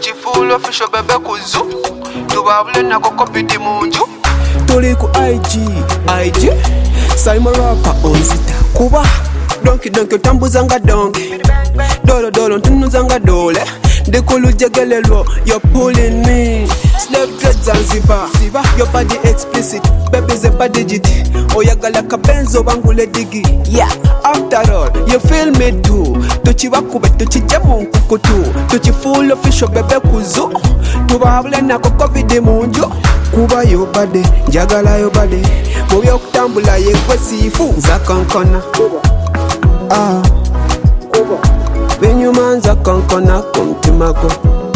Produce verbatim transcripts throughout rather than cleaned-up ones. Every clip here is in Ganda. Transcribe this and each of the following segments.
tuchifulo official bebe kuzu tubabule nako kopiti munju tuli ku I G I G Simon Rapper onzita kuba donki donki tambuzanga donki dolo dolo ntunuzanga dole ndikulujegelelwo you're pulling me slave trade Zanzibar your body explicit baby zepa digit oyagala kabenzo bangule digi yeah after all you feel me too tuchibakube tuchije munkukutu tuchifull official bebe kuzu tubabule nako covid munju kuba yo bade njagala yo bade mubi okutambula yekwe sifu nzakonkona ah binyuma nzakonkona kumtima gwo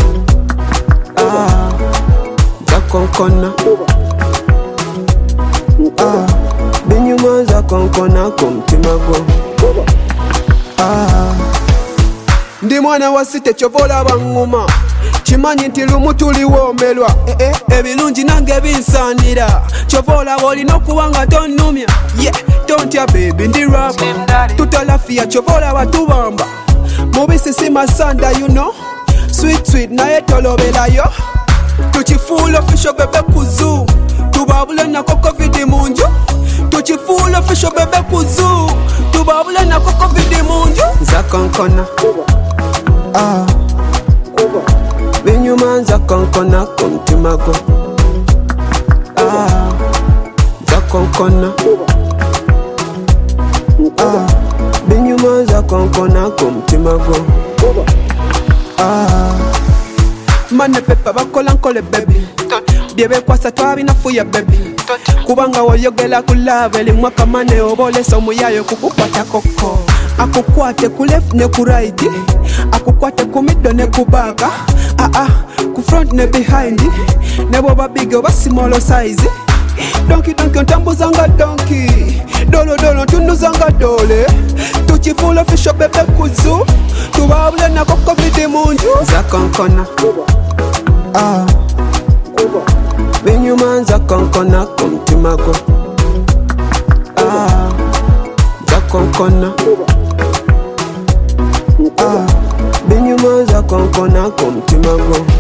ah nzakonkona ah binyuma nzakonkona kumtima gwo ah ndi mwana wa site chovola banguma chimanyi nti lumu tuliwomelwa eh, eh, ebirungi nange binsanira chovola olina okuba nga tonnumya yeah tontya baby ndi rapa tutalafiya chovola batubamba mubisi si masanda you know sweet sweet naye tolobelayo tuchifull official bebe kuzu tubabule nako covid munju tuchifull official bebe kuzu tubabule nako covid munju nzakonkona ah binyuma nzakonkona kumtima gwo ah nzakonkona ah binyuma nzakonkona kumtima gwo ah mane pepa bakola nkole baby byebekwasa twabinafuya baby kubanga woyogela kulave limwaka mane obolesa omuyayo kukukwata koko akukwate ku left ne ku right akukwate ku middle ne ku back ah ah ku front ne behind ne boba big oba small size donkey donkey ntambuzanga donkey dolo dolo tunuzanga dole tuchifull official bebe kuzu tubabule nako covid munju nzakonkona ah binyuma nzakonkona kumtima gwo ah nzakonkona ah binyuma nzakonkona kumtima gwo